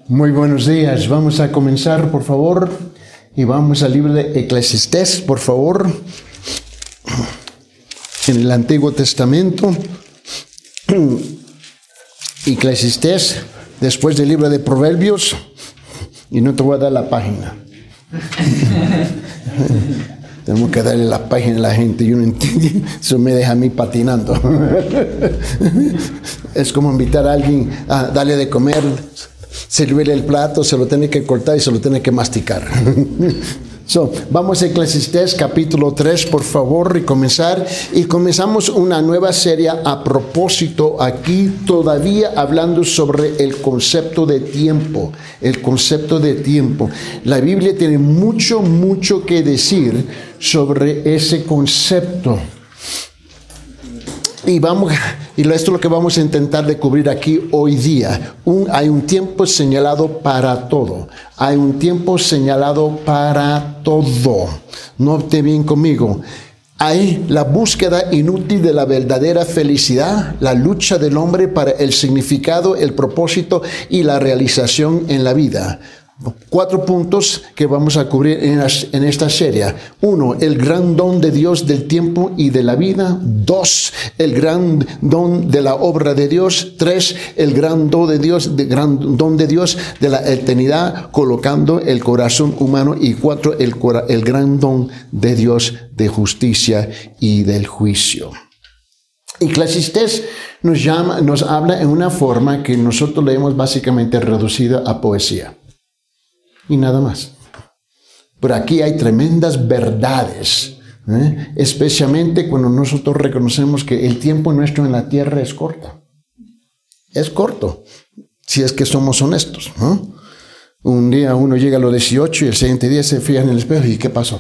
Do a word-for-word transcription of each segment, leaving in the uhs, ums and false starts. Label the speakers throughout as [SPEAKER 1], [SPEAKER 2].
[SPEAKER 1] Muy buenos días. Vamos a comenzar, por favor, y vamos al libro de Eclesiastés, por favor, en el Antiguo Testamento. Eclesiastés, después del libro de Proverbios, y no te voy a dar la página. Tenemos que darle la página a la gente, yo no entiendo, eso me deja a mí patinando. Es como invitar a alguien a darle de comer, servirle el plato, se lo tiene que cortar y se lo tiene que masticar. So, vamos a Eclesiastés capítulo tres, por favor, y comenzar. Y comenzamos una nueva serie a propósito aquí, todavía hablando sobre el concepto de tiempo. El concepto de tiempo. La Biblia tiene mucho, mucho que decir sobre ese concepto. Y vamos, y esto es lo que vamos a intentar de cubrir aquí hoy día. Un, hay un tiempo señalado para todo. Hay un tiempo señalado para todo. Note bien conmigo. Hay la búsqueda inútil de la verdadera felicidad, la lucha del hombre para el significado, el propósito y la realización en la vida. Cuatro puntos que vamos a cubrir en, en esta serie. Uno, el gran don de Dios del tiempo y de la vida. Dos, el gran don de la obra de Dios. Tres, el gran don de Dios, de, gran don de Dios de la eternidad, colocando el corazón humano. Y cuatro, el, el gran don de Dios de justicia y del juicio. Eclesiastés nos llama, nos habla en una forma que nosotros le hemos básicamente reducido a poesía. Y nada más. Pero aquí hay tremendas verdades, ¿eh? Especialmente cuando nosotros reconocemos que el tiempo nuestro en la tierra es corto. Es corto, si es que somos honestos, ¿no? Un día uno llega a los dieciocho y el siguiente día se fija en el espejo y ¿qué pasó?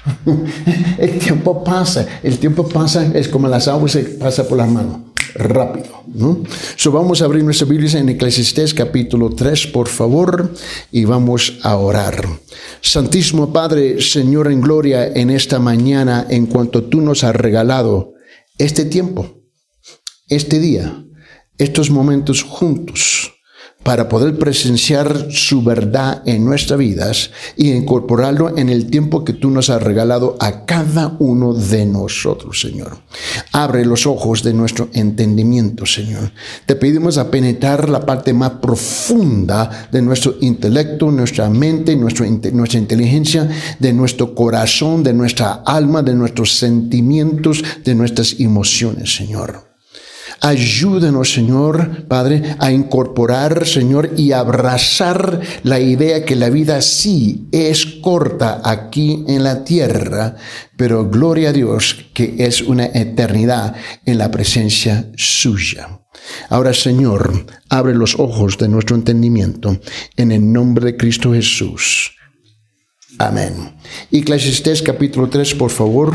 [SPEAKER 1] El tiempo pasa, el tiempo pasa, es como las aguas se pasa por las manos. Rápido, ¿no? So vamos a abrir nuestra Biblia en Eclesiastés capítulo tres, por favor, y vamos a orar. Santísimo Padre, Señor en gloria, en esta mañana, en cuanto tú nos has regalado este tiempo, este día, estos momentos juntos, para poder presenciar su verdad en nuestras vidas y incorporarlo en el tiempo que tú nos has regalado a cada uno de nosotros, Señor. Abre los ojos de nuestro entendimiento, Señor. Te pedimos a penetrar la parte más profunda de nuestro intelecto, nuestra mente, nuestro, nuestra inteligencia, de nuestro corazón, de nuestra alma, de nuestros sentimientos, de nuestras emociones, Señor. Ayúdanos, Señor, Padre, a incorporar, Señor, y abrazar la idea que la vida sí es corta aquí en la tierra, pero gloria a Dios que es una eternidad en la presencia suya. Ahora, Señor, abre los ojos de nuestro entendimiento en el nombre de Cristo Jesús. Amén. Eclesiastés capítulo tres, por favor,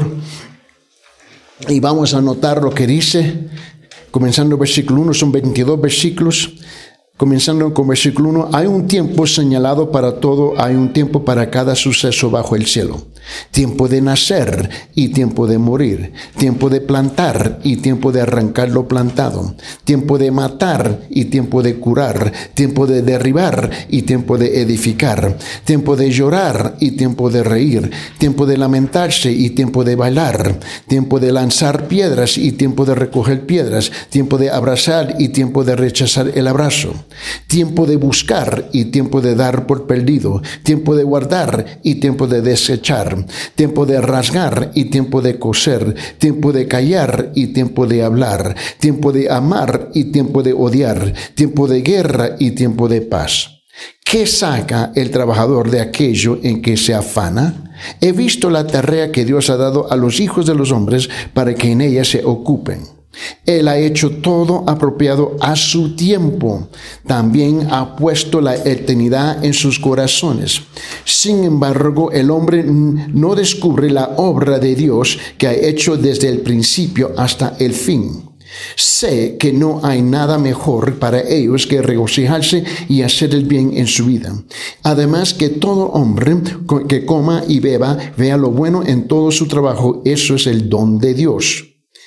[SPEAKER 1] y vamos a anotar lo que dice. Comenzando el versículo uno, son veintidós versículos. Comenzando con versículo uno, hay un tiempo señalado para todo, hay un tiempo para cada suceso bajo el cielo. Tiempo de nacer y tiempo de morir. Tiempo de plantar y tiempo de arrancar lo plantado. Tiempo de matar y tiempo de curar. Tiempo de derribar y tiempo de edificar. Tiempo de llorar y tiempo de reír. Tiempo de lamentarse y tiempo de bailar. Tiempo de lanzar piedras y tiempo de recoger piedras. Tiempo de abrazar y tiempo de rechazar el abrazo. Tiempo de buscar y tiempo de dar por perdido. Tiempo de guardar y tiempo de desechar. Tiempo de rasgar y tiempo de coser. Tiempo de callar y tiempo de hablar. Tiempo de amar y tiempo de odiar. Tiempo de guerra y tiempo de paz. ¿Qué saca el trabajador de aquello en que se afana? He visto la tarea que Dios ha dado a los hijos de los hombres para que en ella se ocupen. Él ha hecho todo apropiado a su tiempo. También ha puesto la eternidad en sus corazones. Sin embargo, el hombre no descubre la obra de Dios que ha hecho desde el principio hasta el fin. Sé que no hay nada mejor para ellos que regocijarse y hacer el bien en su vida. Además, que todo hombre que coma y beba vea lo bueno en todo su trabajo. Eso es el don de Dios.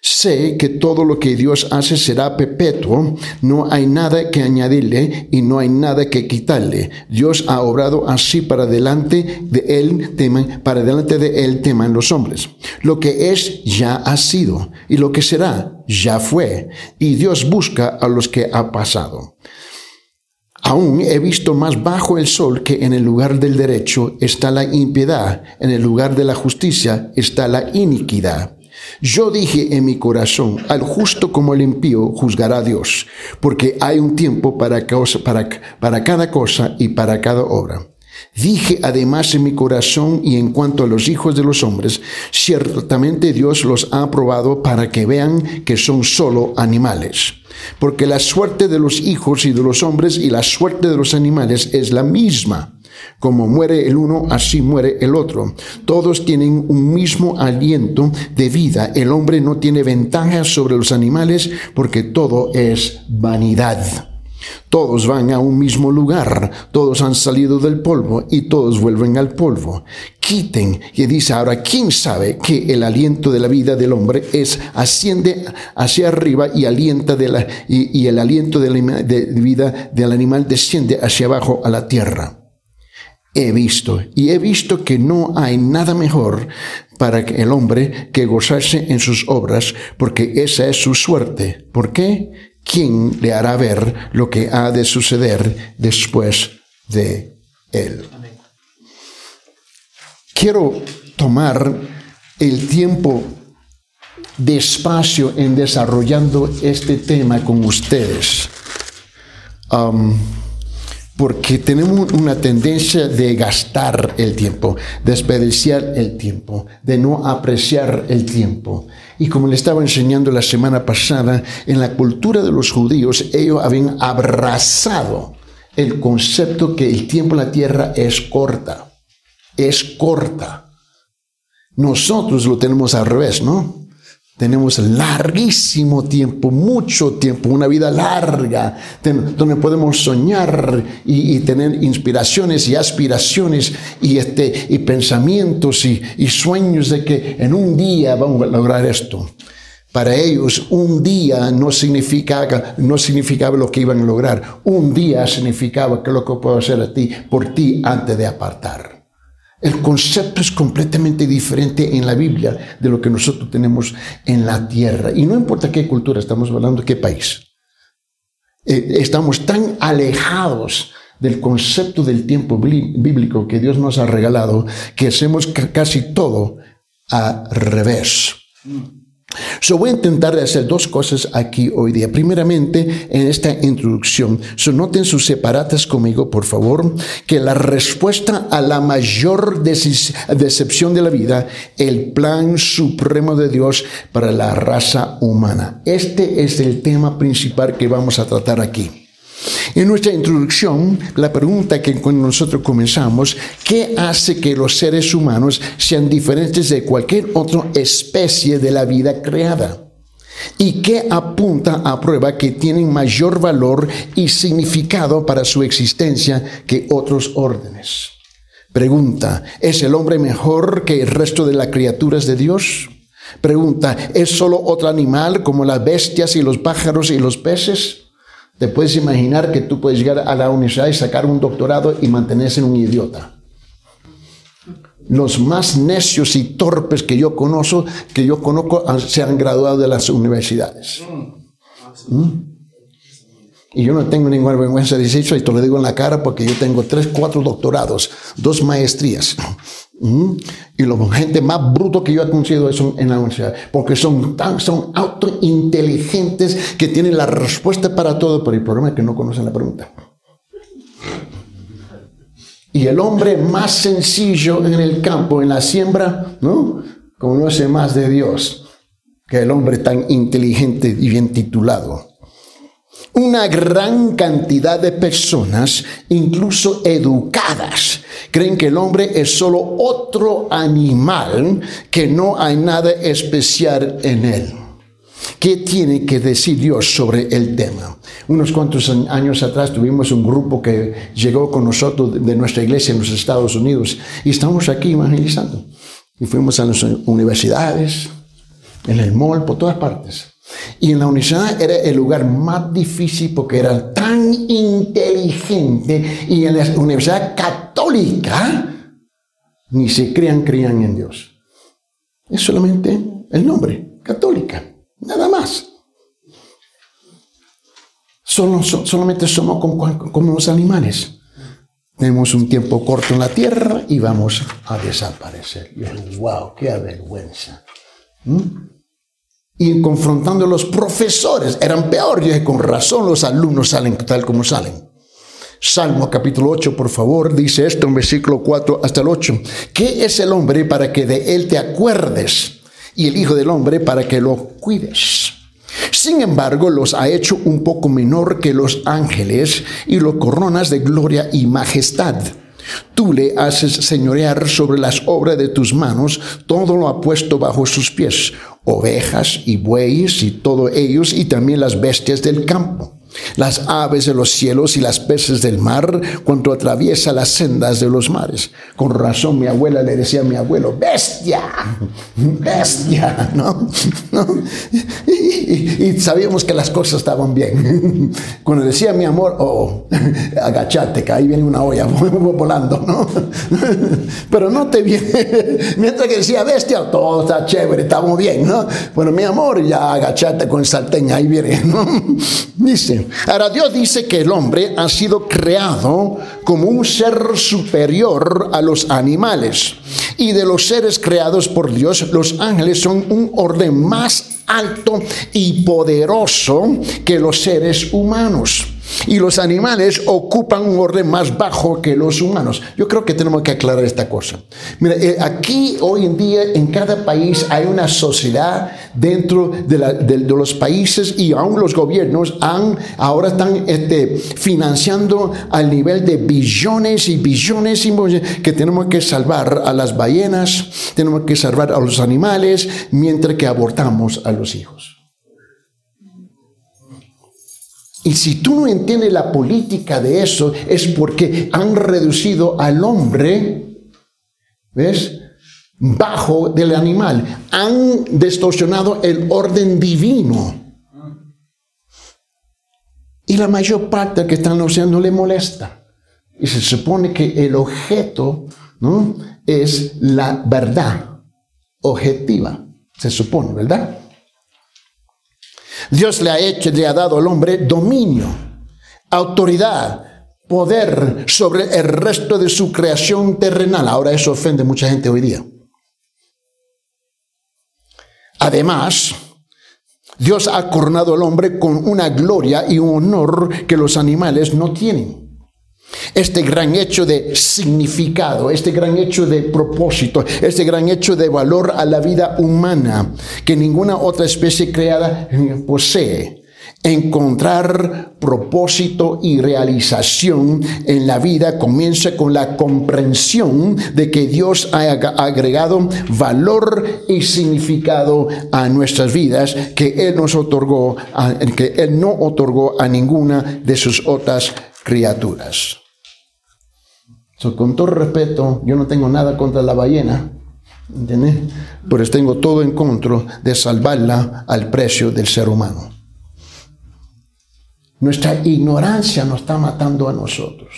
[SPEAKER 1] Sé que todo lo que Dios hace será perpetuo, no hay nada que añadirle y no hay nada que quitarle. Dios ha obrado así para delante de él, teman, para delante de él teman los hombres. Lo que es ya ha sido y lo que será ya fue, y Dios busca a los que ha pasado. Aún he visto más bajo el sol que en el lugar del derecho está la impiedad, en el lugar de la justicia está la iniquidad. Yo dije en mi corazón, al justo como al impío juzgará Dios, porque hay un tiempo para, cosa, para, para cada cosa y para cada obra. Dije además en mi corazón y en cuanto a los hijos de los hombres, ciertamente Dios los ha aprobado para que vean que son solo animales. Porque la suerte de los hijos y de los hombres y la suerte de los animales es la misma. Como muere el uno, así muere el otro. Todos tienen un mismo aliento de vida. El hombre no tiene ventaja sobre los animales porque todo es vanidad. Todos van a un mismo lugar, todos han salido del polvo y todos vuelven al polvo. Quiten, y dice ahora, ¿quién sabe que el aliento de la vida del hombre es asciende hacia arriba y alienta de la y, y el aliento de la de vida del animal desciende hacia abajo a la tierra? He visto, y he visto que no hay nada mejor para el hombre que gozarse en sus obras, porque esa es su suerte. ¿Por qué? ¿Quién le hará ver lo que ha de suceder después de él? Amén. Quiero tomar el tiempo despacio en desarrollando este tema con ustedes. Um, Porque tenemos una tendencia de gastar el tiempo, desperdiciar el tiempo, de no apreciar el tiempo. Y como le estaba enseñando la semana pasada, en la cultura de los judíos, ellos habían abrazado el concepto que el tiempo en la tierra es corta. Es corta. Nosotros lo tenemos al revés, ¿no? Tenemos larguísimo tiempo, mucho tiempo, una vida larga, donde podemos soñar y, y tener inspiraciones y aspiraciones y, este, y pensamientos y, y sueños de que en un día vamos a lograr esto. Para ellos, un día no significaba, no significaba lo que iban a lograr. Un día significaba que lo que puedo hacer a ti, por ti antes de apartar. El concepto es completamente diferente en la Biblia de lo que nosotros tenemos en la tierra. Y no importa qué cultura estamos hablando, qué país. Eh, estamos tan alejados del concepto del tiempo bíblico que Dios nos ha regalado que hacemos casi todo al revés. So, voy a intentar hacer dos cosas aquí hoy día. Primeramente, en esta introducción, so, noten sus separatas conmigo, por favor, que la respuesta a la mayor decepción de la vida, el plan supremo de Dios para la raza humana. Este es el tema principal que vamos a tratar aquí. En nuestra introducción, la pregunta que cuando nosotros comenzamos, ¿qué hace que los seres humanos sean diferentes de cualquier otra especie de la vida creada? ¿Y qué apunta a prueba que tienen mayor valor y significado para su existencia que otros órdenes? Pregunta, ¿es el hombre mejor que el resto de las criaturas de Dios? Pregunta, ¿es solo otro animal como las bestias y los pájaros y los peces? Te puedes imaginar que tú puedes llegar a la universidad y sacar un doctorado y mantenerse en un idiota. Los más necios y torpes que yo conozco, que yo conozco se han graduado de las universidades. ¿Mm? Y yo no tengo ninguna vergüenza de decir eso, y te lo digo en la cara porque yo tengo tres, cuatro doctorados, dos maestrías. ¿Mm? Y la gente más bruto que yo he conocido son en la universidad, porque son tan, son autointeligentes que tienen la respuesta para todo, pero el problema es que no conocen la pregunta. Y el hombre más sencillo en el campo, en la siembra, ¿no?, conoce más de Dios que el hombre tan inteligente y bien titulado. Una gran cantidad de personas, incluso educadas, creen que el hombre es solo otro animal, que no hay nada especial en él. ¿Qué tiene que decir Dios sobre el tema? Unos cuantos años atrás tuvimos un grupo que llegó con nosotros de nuestra iglesia en los Estados Unidos y estamos aquí evangelizando. Y fuimos a las universidades. en el mall, por todas partes. Y en la universidad era el lugar más difícil porque era tan inteligente. Y en la universidad católica ni se crean, creían en Dios. Es solamente el nombre, católica, nada más. Solo, so, solamente somos como, como los animales. Tenemos un tiempo corto en la tierra y vamos a desaparecer. Y yo, wow, qué vergüenza. ¿Mm? Y confrontando a los profesores, eran peor. Yo dije, con razón los alumnos salen tal como salen. Salmo capítulo ocho, por favor, dice esto en versículo cuatro hasta el ocho. ¿Qué es el hombre para que de él te acuerdes? Y el hijo del hombre para que lo cuides. Sin embargo, los ha hecho un poco menor que los ángeles y lo coronas de gloria y majestad. Tú le haces señorear sobre las obras de tus manos, todo lo ha puesto bajo sus pies, ovejas y bueyes y todos ellos, y también las bestias del campo, las aves de los cielos y las peces del mar, cuanto atraviesa las sendas de los mares. Con razón mi abuela le decía a mi abuelo, bestia, bestia, ¿no? ¿No? Y, y, y sabíamos que las cosas estaban bien. Cuando decía mi amor, oh, agachate, que ahí viene una olla volando, ¿no? Pero no te viene, mientras que decía bestia, todo está chévere, estamos bien, ¿no? Bueno, mi amor, ya agachate con el sartén, ahí viene, ¿no? Dice, ahora Dios dice que el hombre ha sido creado como un ser superior a los animales. Y de los seres creados por Dios, los ángeles son un orden más alto y poderoso que los seres humanos. Y los animales ocupan un orden más bajo que los humanos. Yo creo que tenemos que aclarar esta cosa. Mira, eh, aquí hoy en día en cada país hay una sociedad dentro de, la, de, de los países, y aún los gobiernos han, ahora están este, financiando al nivel de billones y billones y billones, que tenemos que salvar a las ballenas, tenemos que salvar a los animales, mientras que abortamos a los hijos. Y si tú no entiendes la política de eso, es porque han reducido al hombre, ¿ves?, bajo del animal. Han distorsionado el orden divino. Y la mayor parte que están haciendo le molesta. Y se supone que el objeto, ¿no?, es la verdad objetiva. Se supone, ¿verdad? Dios le ha hecho, le ha dado al hombre dominio, autoridad, poder sobre el resto de su creación terrenal. Ahora eso ofende a mucha gente hoy día. Además, Dios ha coronado al hombre con una gloria y un honor que los animales no tienen. Este gran hecho de significado, este gran hecho de propósito, este gran hecho de valor a la vida humana que ninguna otra especie creada posee. Encontrar propósito y realización en la vida comienza con la comprensión de que Dios ha agregado valor y significado a nuestras vidas que Él nos otorgó, que Él no otorgó a ninguna de sus otras criaturas. So, con todo respeto, yo no tengo nada contra la ballena, ¿entiendes? Pero tengo todo en contra de salvarla al precio del ser humano. Nuestra ignorancia nos está matando a nosotros.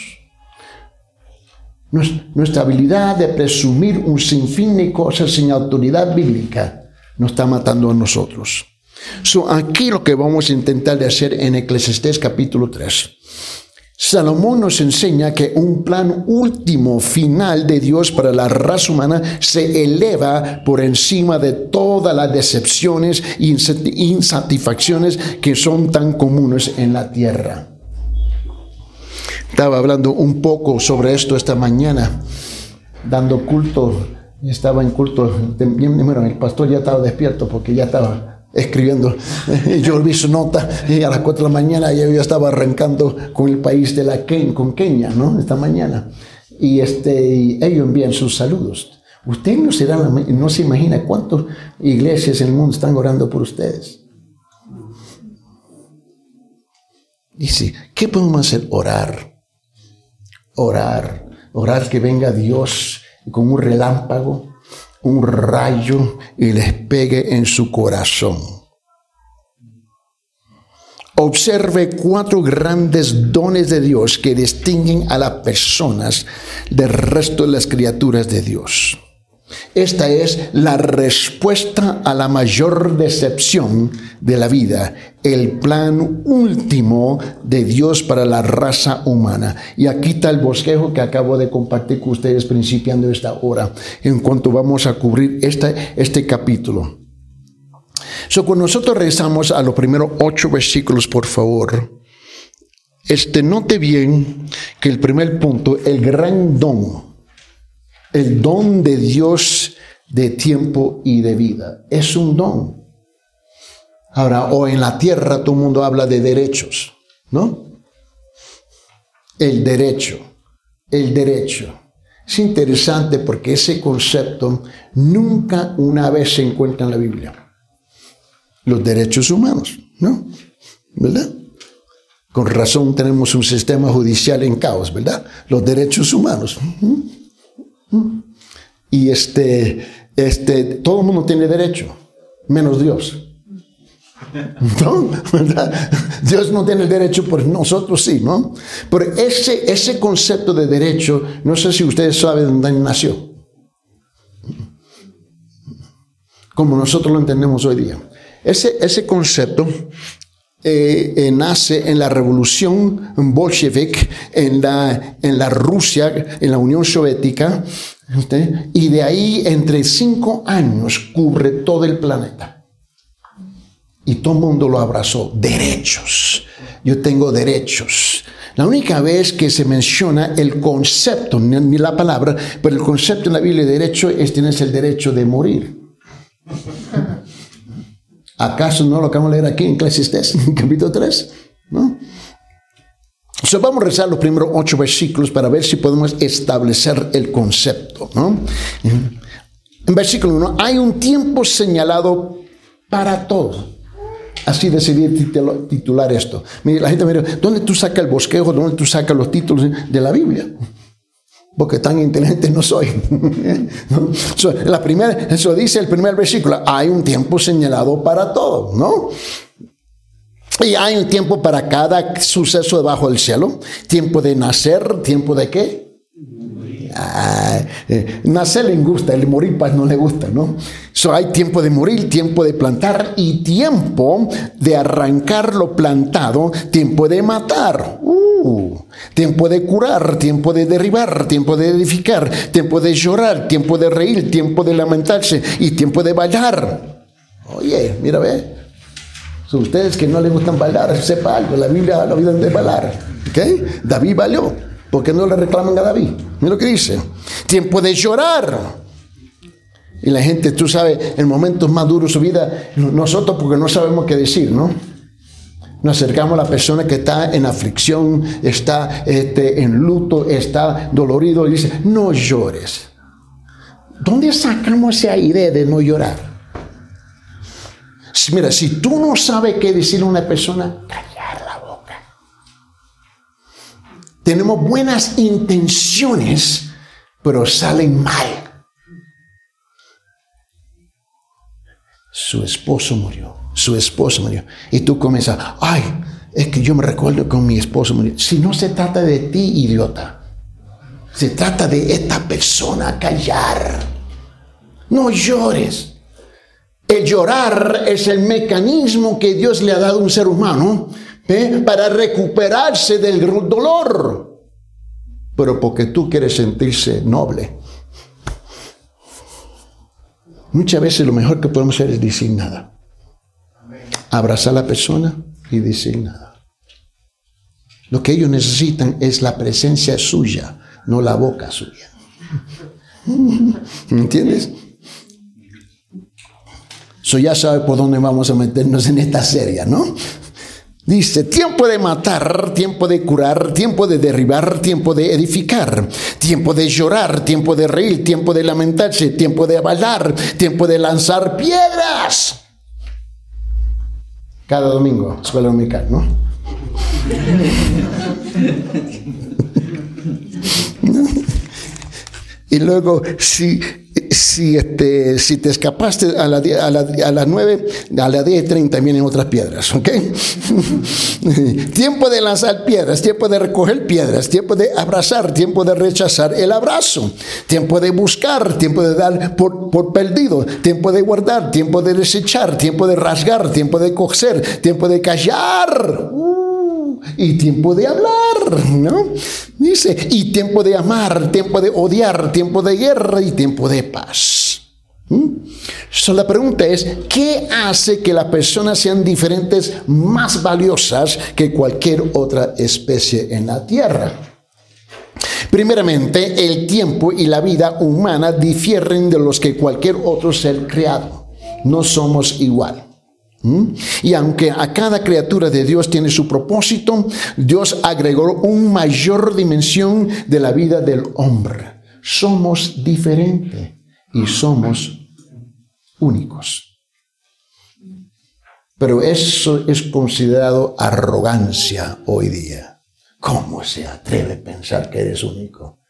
[SPEAKER 1] Nuestra habilidad de presumir un sinfín de cosas sin autoridad bíblica nos está matando a nosotros. So, aquí lo que vamos a intentar de hacer en Eclesiastés capítulo tres. Salomón nos enseña que un plan último final de Dios para la raza humana se eleva por encima de todas las decepciones e insatisfacciones que son tan comunes en la tierra. Estaba hablando un poco sobre esto esta mañana, dando culto. Estaba en culto, bueno, el pastor ya estaba despierto porque ya estaba escribiendo. Yo vi su nota y a las cuatro de la mañana yo ya estaba arrancando con el país de la Ken, con Kenia, ¿no? Esta mañana. Y este, ellos envían sus saludos. Usted no se, da, no se imagina cuántas iglesias en el mundo están orando por ustedes. Dice, ¿qué podemos hacer? Orar. Orar. Orar que venga Dios con un relámpago un rayo y les pegue en su corazón. Observe cuatro grandes dones de Dios que distinguen a las personas del resto de las criaturas de Dios. Esta es la respuesta a la mayor decepción de la vida, el plan último de Dios para la raza humana. Y aquí está el bosquejo que acabo de compartir con ustedes principiando esta hora, en cuanto vamos a cubrir este, este capítulo. So, cuando nosotros regresamos a los primeros ocho versículos, por favor, este, note bien que el primer punto, el gran don, el don de Dios de tiempo y de vida, es un don. Ahora, o en la tierra todo el mundo habla de derechos, ¿no? El derecho, el derecho. Es interesante porque ese concepto nunca una vez se encuentra en la Biblia. Los derechos humanos, ¿no? ¿Verdad? Con razón tenemos un sistema judicial en caos, ¿verdad? Los derechos humanos. Y este, este, todo el mundo tiene derecho, menos Dios. ¿No? ¿Verdad? Dios no tiene el derecho, pero nosotros sí, ¿no? Pero ese, ese concepto de derecho, no sé si ustedes saben dónde nació. Como nosotros lo entendemos hoy día. Ese, ese concepto eh, eh, nace en la revolución bolchevique, en la, en la Rusia, en la Unión Soviética, ¿sí? Y de ahí entre cinco años cubre todo el planeta. Y todo el mundo lo abrazó. Derechos. Yo tengo derechos. La única vez que se menciona el concepto, ni la palabra, pero el concepto en la Biblia de derecho es tienes el derecho de morir. ¿Acaso no lo acabamos de leer aquí en Eclesiastés, capítulo tres? ¿No? So, vamos a rezar los primeros ocho versículos para ver si podemos establecer el concepto, ¿no? En versículo uno, hay un tiempo señalado para todo. Así decidí titular esto. Mira, la gente me dice, ¿dónde tú sacas el bosquejo? ¿Dónde tú sacas los títulos de la Biblia? Porque tan inteligente no soy. ¿No? So, la primera, eso dice el primer versículo. Hay un tiempo señalado para todo, ¿no? Y hay un tiempo para cada suceso debajo del cielo. Tiempo de nacer, tiempo de qué. Ah, eh, nacer le gusta, el morir pues no le gusta, ¿no? So, hay tiempo de morir, tiempo de plantar y tiempo de arrancar lo plantado, tiempo de matar. Uh, tiempo de curar, tiempo de derribar, tiempo de edificar, tiempo de llorar, tiempo de reír, tiempo de lamentarse y tiempo de bailar. Oye, mira, ve. So, ustedes que no les gustan bailar, sepa algo, la Biblia habla de bailar. ¿Okay? David bailó. ¿Por qué no le reclaman a David? Mira lo que dice. Tiempo de llorar. Y la gente, tú sabes, en momentos más duros de su vida, nosotros porque no sabemos qué decir, ¿no? Nos acercamos a la persona que está en aflicción, está este, en luto, está dolorido y dice, no llores. ¿Dónde sacamos esa idea de no llorar? Mira, si tú no sabes qué decirle a una persona, callar la boca. Tenemos buenas intenciones, pero salen mal. Su esposo murió, su esposo murió. Y tú comienzas, ay, es que yo me recuerdo con mi esposo murió. Si no se trata de ti, idiota. Se trata de esta persona, callar. No llores. El llorar es el mecanismo que Dios le ha dado a un ser humano, ¿eh? Para recuperarse del dolor. Pero porque tú quieres sentirse noble. Muchas veces lo mejor que podemos hacer es decir nada. Abrazar a la persona y decir nada. Lo que ellos necesitan es la presencia suya, no la boca suya. ¿Me entiendes? So ya sabe por dónde vamos a meternos en esta serie, ¿no? Dice, tiempo de matar, tiempo de curar, tiempo de derribar, tiempo de edificar, tiempo de llorar, tiempo de reír, tiempo de lamentarse, tiempo de bailar, tiempo de lanzar piedras. Cada domingo, escuela dominical, ¿no? Y luego, si, si, este, si te escapaste a las a la, a las nueve, a las diez y treinta vienen otras piedras, ¿ok? Tiempo de lanzar piedras, tiempo de recoger piedras, tiempo de abrazar, tiempo de rechazar el abrazo, tiempo de buscar, tiempo de dar por, por perdido, tiempo de guardar, tiempo de desechar, tiempo de rasgar, tiempo de coser, tiempo de callar. Uh, y tiempo de hablar, ¿no? Dice, y tiempo de amar, tiempo de odiar, tiempo de guerra y tiempo de paz. ¿Mm? So, la pregunta es, ¿qué hace que las personas sean diferentes, más valiosas que cualquier otra especie en la tierra? Primeramente, el tiempo y la vida humana difieren de los que cualquier otro ser creado. No somos igual. ¿Mm? Y aunque a cada criatura de Dios tiene su propósito, Dios agregó una mayor dimensión de la vida del hombre. Somos diferentes y somos únicos. Pero eso es considerado arrogancia hoy día. ¿Cómo se atreve a pensar que eres único?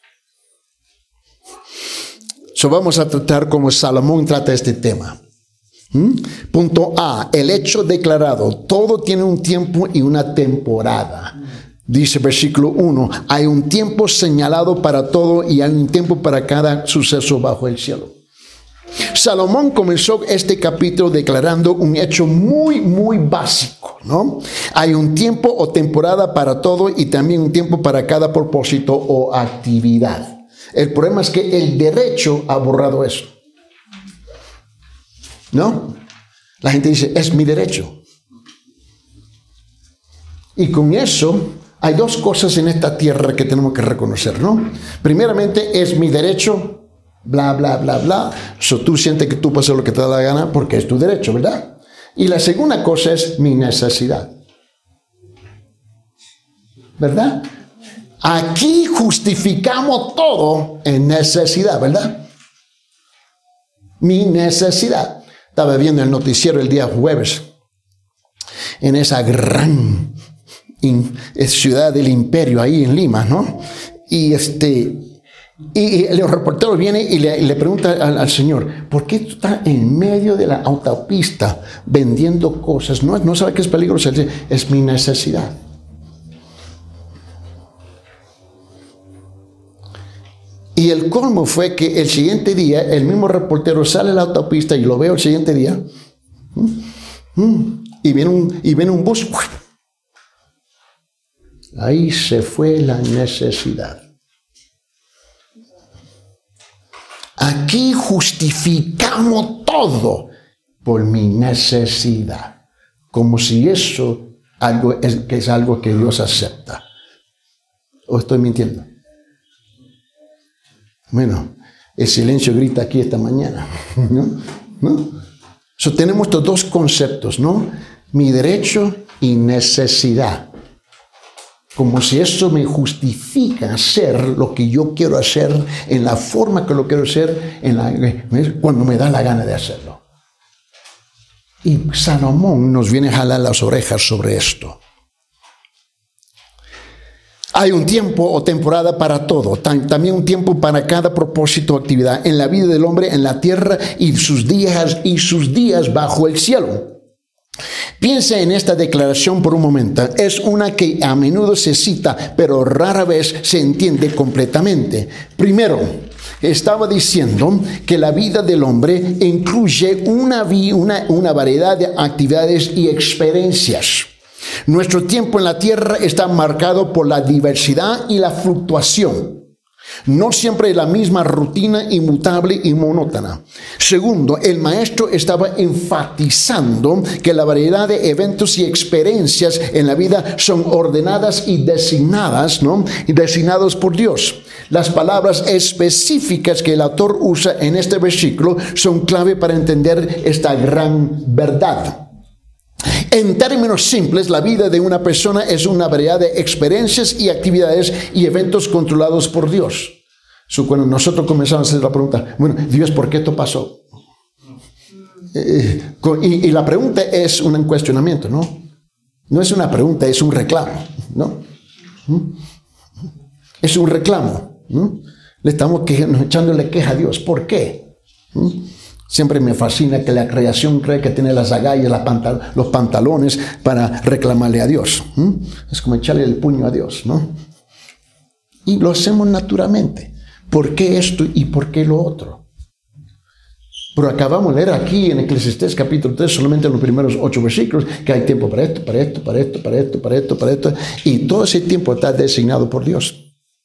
[SPEAKER 1] So, vamos a tratar como Salomón trata este tema. ¿Mm? Punto A, el hecho declarado. Todo tiene un tiempo y una temporada. Dice versículo uno, hay un tiempo señalado para todo y hay un tiempo para cada suceso bajo el cielo. Salomón comenzó este capítulo declarando un hecho muy, muy básico, ¿no? Hay un tiempo o temporada para todo y también un tiempo para cada propósito o actividad. El problema es que el derecho ha borrado eso. ¿No? La gente dice, es mi derecho. Y con eso hay dos cosas en esta tierra que tenemos que reconocer, ¿no? Primeramente, es mi derecho, bla, bla, bla, bla. So, tú sientes que tú puedes hacer lo que te da la gana porque es tu derecho, ¿verdad? Y la segunda cosa es mi necesidad. ¿Verdad? Aquí justificamos todo en necesidad, ¿verdad? Mi necesidad. Estaba viendo el noticiero el día jueves en esa gran in, ciudad del imperio ahí en Lima, ¿no? Y este y el reportero viene y le, y le pregunta al, al señor, ¿por qué tú estás en medio de la autopista vendiendo cosas? No, no sabe que es peligroso. Es mi necesidad. Y el colmo fue que el siguiente día, el mismo reportero sale a la autopista y lo veo el siguiente día. Y viene un, y viene un bus. Ahí se fue la necesidad. Aquí justificamos todo por mi necesidad. Como si eso algo es, que es algo que Dios acepta. ¿O estoy mintiendo? Bueno, el silencio grita aquí esta mañana, ¿no? ¿No? So, tenemos estos dos conceptos, ¿no? Mi derecho y necesidad. Como si eso me justifica hacer lo que yo quiero hacer en la forma que lo quiero hacer en la, cuando me da la gana de hacerlo. Y Salomón nos viene a jalar las orejas sobre esto. Hay un tiempo o temporada para todo, también un tiempo para cada propósito o actividad en la vida del hombre en la tierra y sus días y sus días bajo el cielo. Piensa en esta declaración por un momento. Es una que a menudo se cita, pero rara vez se entiende completamente. Primero, estaba diciendo que la vida del hombre incluye una, una, una variedad de actividades y experiencias. Nuestro tiempo en la tierra está marcado por la diversidad y la fluctuación. No siempre la misma rutina inmutable y monótona. Segundo, el maestro estaba enfatizando que la variedad de eventos y experiencias en la vida son ordenadas y designadas, ¿no? Y designados por Dios. Las palabras específicas que el autor usa en este versículo son clave para entender esta gran verdad. En términos simples, la vida de una persona es una variedad de experiencias y actividades y eventos controlados por Dios. So, cuando nosotros comenzamos a hacer la pregunta, bueno, Dios, ¿por qué esto pasó? Eh, y, y la pregunta es un cuestionamiento, ¿no? No es una pregunta, es un reclamo, ¿no? Es un reclamo, ¿no? Le estamos que, echándole queja a Dios. ¿Por qué? ¿Mm? Siempre me fascina que la creación cree que tiene las agallas, la pantal los pantalones para reclamarle a Dios. ¿Mm? Es como echarle el puño a Dios, ¿no? Y lo hacemos naturalmente. ¿Por qué esto y por qué lo otro? Pero acabamos de leer aquí en Eclesiastés capítulo tres, solamente en los primeros ocho versículos, que hay tiempo para esto, para esto, para esto, para esto, para esto, para esto. Y todo ese tiempo está designado por Dios.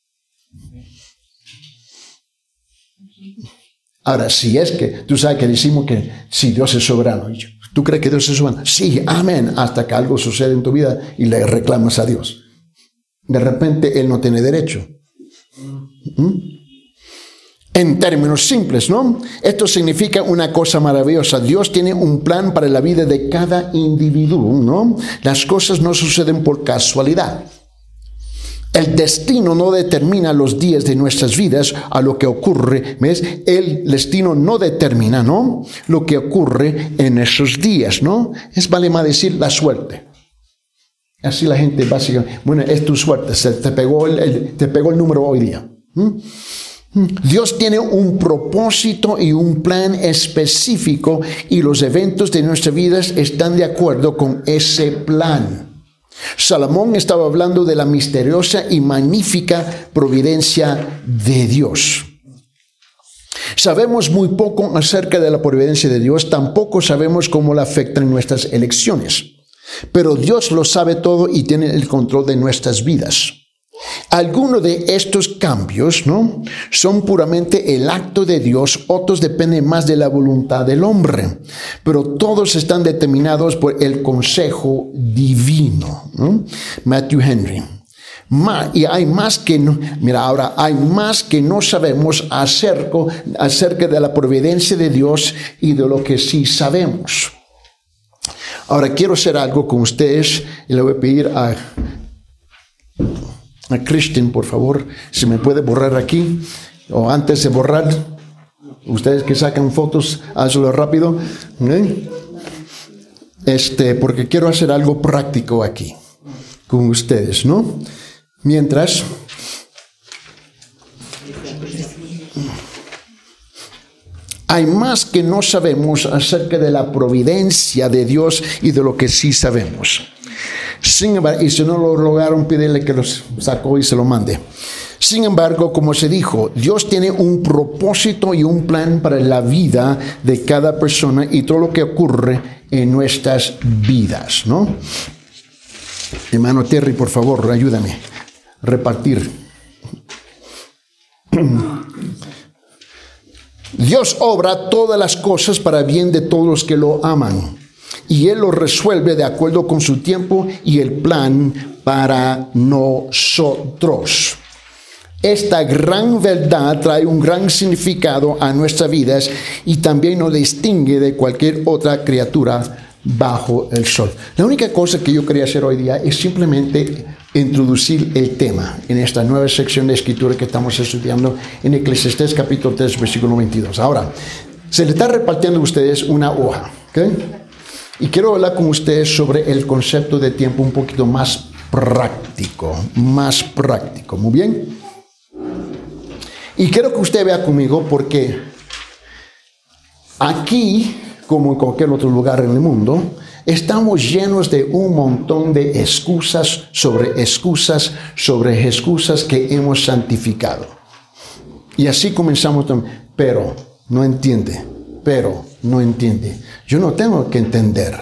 [SPEAKER 1] Ahora, si es que tú sabes que decimos que si Dios es soberano, ¿tú crees que Dios es soberano? Sí, amén, hasta que algo sucede en tu vida y le reclamas a Dios. De repente Él no tiene derecho. ¿Mm? En términos simples, ¿no? Esto significa una cosa maravillosa. Dios tiene un plan para la vida de cada individuo, ¿no? Las cosas no suceden por casualidad. El destino no determina los días de nuestras vidas a lo que ocurre, ¿ves? El destino no determina, ¿no? Lo que ocurre en esos días, ¿no? Es vale más decir la suerte. Así la gente básicamente, bueno, es tu suerte, se te pegó el, el, te pegó el número hoy día. ¿Mm? Dios tiene un propósito y un plan específico y los eventos de nuestras vidas están de acuerdo con ese plan. Salomón estaba hablando de la misteriosa y magnífica providencia de Dios. Sabemos muy poco acerca de la providencia de Dios, tampoco sabemos cómo la afectan nuestras elecciones. Pero Dios lo sabe todo y tiene el control de nuestras vidas. Algunos de estos cambios, ¿no?, son puramente el acto de Dios, otros dependen más de la voluntad del hombre, pero todos están determinados por el consejo divino, ¿no? Matthew Henry. Ma, y hay más que no, mira, ahora hay más que no sabemos acerca, acerca de la providencia de Dios y de lo que sí sabemos. Ahora quiero hacer algo con ustedes y le voy a pedir a A Christian, por favor, si me puede borrar aquí, o antes de borrar, ustedes que sacan fotos, hazlo rápido, ¿eh? Este, porque quiero hacer algo práctico aquí, con ustedes, ¿no? Mientras, hay más que no sabemos acerca de la providencia de Dios y de lo que sí sabemos. Sin embargo, y si no lo lograron, pídele que los sacó y se lo mande. Sin embargo, como se dijo, Dios tiene un propósito y un plan para la vida de cada persona y todo lo que ocurre en nuestras vidas, ¿no? Hermano Terry, por favor, ayúdame a repartir. Dios obra todas las cosas para bien de todos los que lo aman. Y Él lo resuelve de acuerdo con su tiempo y el plan para nosotros. Esta gran verdad trae un gran significado a nuestras vidas y también nos distingue de cualquier otra criatura bajo el sol. La única cosa que yo quería hacer hoy día es simplemente introducir el tema en esta nueva sección de escritura que estamos estudiando en Eclesiastés capítulo tres, versículo veintidós. Ahora, se le está repartiendo a ustedes una hoja, ¿ok? Y quiero hablar con ustedes sobre el concepto de tiempo un poquito más práctico, más práctico, ¿muy bien? Y quiero que usted vea conmigo porque aquí, como en cualquier otro lugar en el mundo, estamos llenos de un montón de excusas sobre excusas sobre excusas que hemos santificado. Y así comenzamos también, pero no entiende, pero no entiende. Yo no tengo que entender.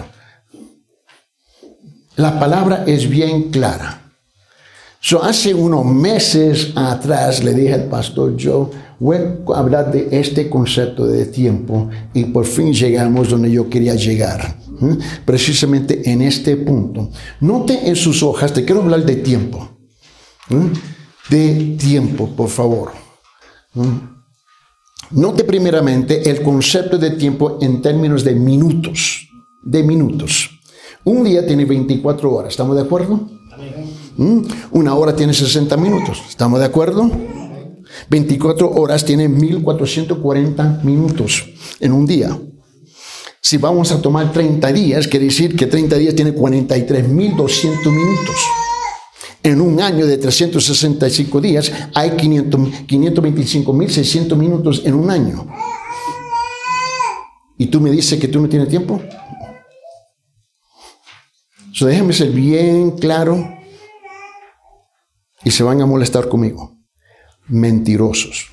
[SPEAKER 1] La palabra es bien clara. So, hace unos meses atrás le dije al pastor Joe, voy a hablar de este concepto de tiempo y por fin llegamos donde yo quería llegar. ¿Mm? Precisamente en este punto. Note en sus hojas, te quiero hablar de tiempo. ¿Mm? De tiempo, por favor. ¿Mm? Note primeramente el concepto de tiempo en términos de minutos, de minutos. Un día tiene veinticuatro horas, ¿estamos de acuerdo? ¿Mm? Una hora tiene sesenta minutos, ¿estamos de acuerdo? veinticuatro horas tiene mil cuatrocientos cuarenta minutos en un día. Si vamos a tomar treinta días, quiere decir que treinta días tiene cuarenta y tres mil doscientos minutos. En un año de trescientos sesenta y cinco días hay quinientos veinticinco mil seiscientos minutos en un año. ¿Y tú me dices que tú no tienes tiempo? So, déjame ser bien claro y se van a molestar conmigo. Mentirosos.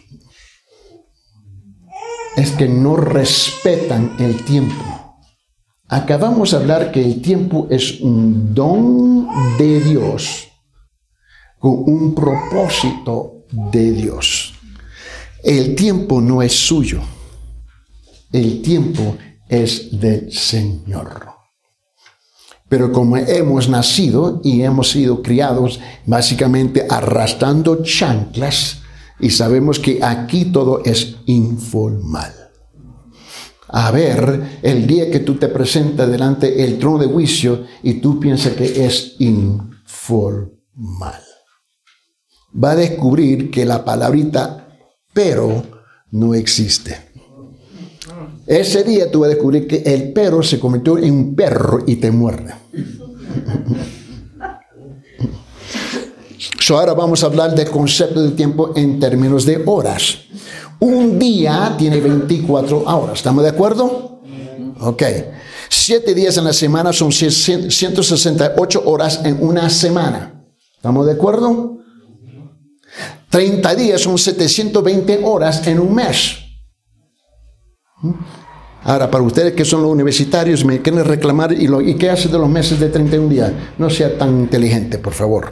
[SPEAKER 1] Es que no respetan el tiempo. Acabamos de hablar que el tiempo es un don de Dios con un propósito de Dios. El tiempo no es suyo. El tiempo es del Señor. Pero como hemos nacido y hemos sido criados básicamente arrastrando chanclas, y sabemos que aquí todo es informal. A ver, el día que tú te presentas delante del trono de juicio y tú piensas que es informal, va a descubrir que la palabrita pero no existe. Ese día tú vas a descubrir que el pero se convirtió en un perro y te muerde. So, ahora vamos a hablar del concepto del tiempo en términos de horas. Un día tiene veinticuatro horas. ¿Estamos de acuerdo? Ok. Siete días en la semana son ciento sesenta y ocho horas en una semana. ¿Estamos de acuerdo? treinta días son setecientas veinte horas en un mes. Ahora, para ustedes que son los universitarios, me quieren reclamar, ¿y, lo, ¿y qué hace de los meses de treinta y un días? No sea tan inteligente, por favor.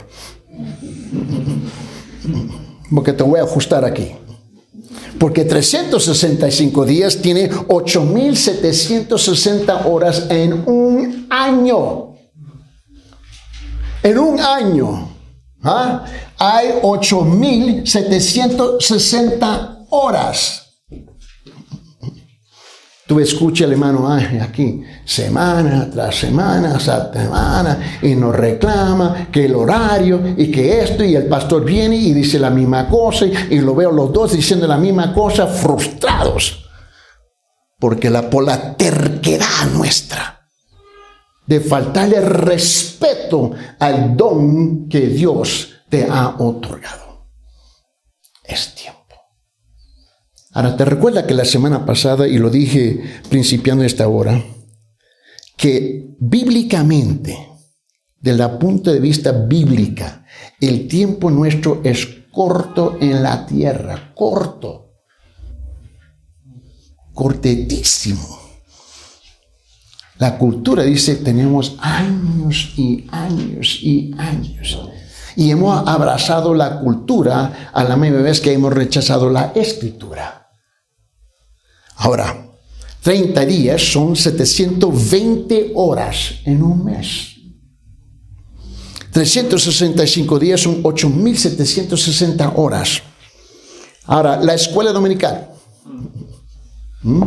[SPEAKER 1] Porque te voy a ajustar aquí. Porque trescientos sesenta y cinco días tiene ocho mil setecientas sesenta horas en un año. En un año. ¿Ah? Hay ocho mil setecientas sesenta horas. Tú escuchas al hermano Ángel aquí, semana tras semana, tras semana, y nos reclama que el horario y que esto, y el pastor viene y dice la misma cosa, y lo veo los dos diciendo la misma cosa, frustrados. Porque la, por la terquedad nuestra de faltarle respeto al don que Dios te ha otorgado. Es tiempo. Ahora, te recuerda que la semana pasada, y lo dije principiando esta hora, que bíblicamente, desde el punto de vista bíblica, el tiempo nuestro es corto en la tierra, corto, cortetísimo. La cultura dice, tenemos años y años y años. Y hemos abrazado la cultura a la misma vez que hemos rechazado la escritura. Ahora, treinta días son setecientas veinte horas en un mes. trescientos sesenta y cinco días son ocho mil setecientas sesenta horas. Ahora, la escuela dominical ¿Mm?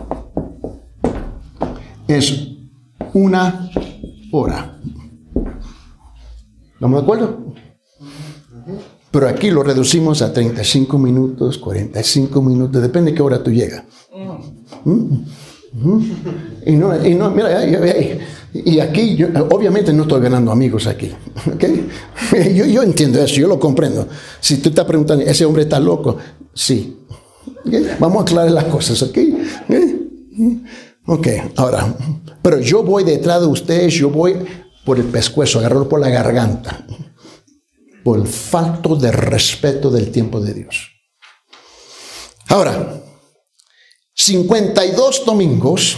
[SPEAKER 1] es una hora. ¿Estamos de acuerdo? Pero aquí lo reducimos a treinta y cinco minutos, cuarenta y cinco minutos, depende de qué hora tú llegas. ¿Mm? ¿Mm? Y no, y no, mira, y aquí yo, obviamente no estoy ganando amigos aquí, ¿okay? Yo, yo entiendo eso, yo lo comprendo. Si tú estás preguntando, ¿ese hombre está loco? Sí. ¿Okay? Vamos a aclarar las cosas, ¿ok? ¿Okay? Ok, ahora, pero yo voy detrás de ustedes, yo voy por el pescuezo, agarrarlo por la garganta, por el falto de respeto del tiempo de Dios. Ahora, cincuenta y dos domingos,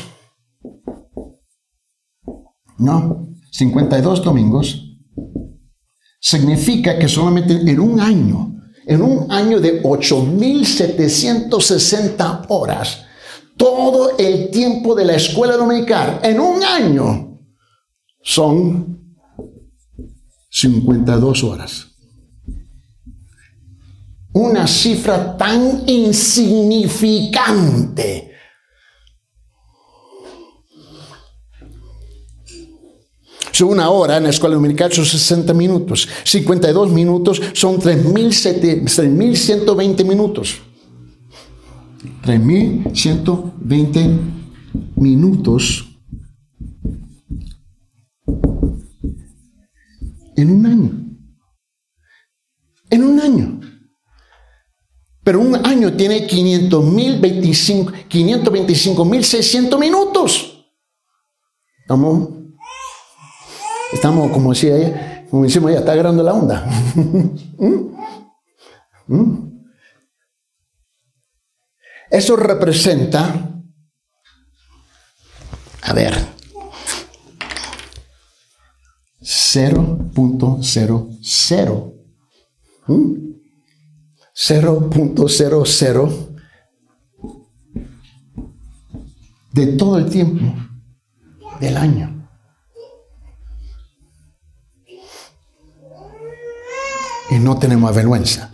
[SPEAKER 1] no, cincuenta y dos domingos, significa que solamente en un año, en un año de ocho mil setecientas sesenta horas, todo el tiempo de la escuela dominical, en un año, son cincuenta y dos horas. Una cifra tan insignificante. So, una hora en la escuela dominical son sesenta minutos. cincuenta y dos minutos son tres mil ciento veinte minutos. tres mil ciento veinte minutos en un año. En un año. Pero un año tiene quinientos veinticinco mil seiscientos minutos. Estamos, estamos como decía ella, como decimos ella, está agarrando la onda. ¿Mm? ¿Mm? Eso representa, a ver, cero punto cero cero. ¿Mm? cero punto cero cero de todo el tiempo del año. Y no tenemos vergüenza.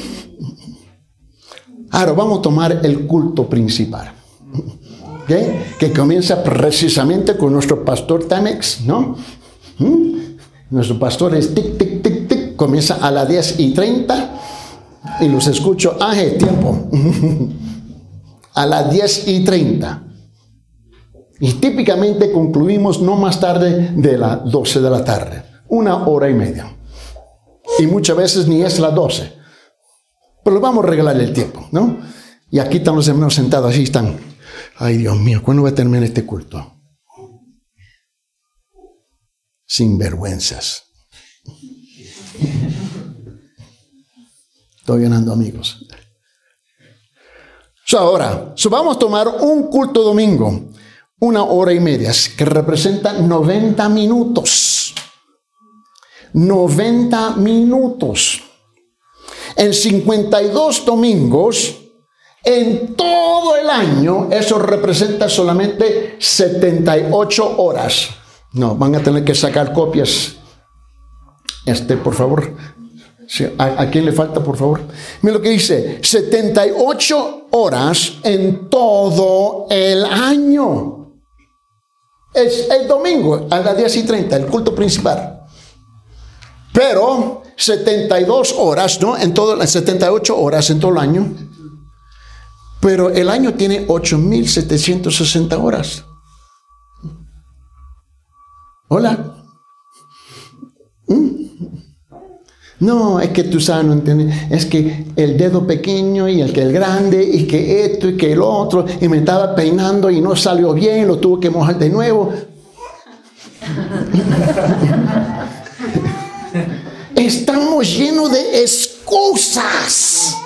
[SPEAKER 1] Ahora vamos a tomar el culto principal, ¿okay? Que comienza precisamente con nuestro pastor Tamex, ¿no? ¿Mm? Nuestro pastor es tic, tic, tic, tic, comienza a las diez y treinta y los escucho, ah, tiempo, a las diez y treinta. Y típicamente concluimos no más tarde de las doce de la tarde, una hora y media. Y muchas veces ni es las doce. Pero vamos a regalarle el tiempo, ¿no? Y aquí están los hermanos sentados, así están. Ay, Dios mío, ¿cuándo va a terminar este culto? Sin vergüenzas. Estoy ganando amigos. So, ahora, so vamos a tomar un culto domingo, una hora y media, que representa noventa minutos. noventa minutos. En cincuenta y dos domingos, en todo el año, eso representa solamente setenta y ocho horas. No, van a tener que sacar copias. Este, por favor. Sí, ¿a, ¿A quién le falta, por favor? Mira lo que dice, setenta y ocho horas en todo el año. Es el domingo, a las diez y treinta, el culto principal. Pero setenta y dos horas, ¿no? En todo, setenta y ocho horas en todo el año. Pero el año tiene ocho mil setecientas sesenta horas. Hola. ¿Mm? No, es que tú sabes, no entiendes. Es que el dedo pequeño y el que el grande y que esto y que el otro. Y me estaba peinando y no salió bien, lo tuve que mojar de nuevo. Estamos llenos de excusas.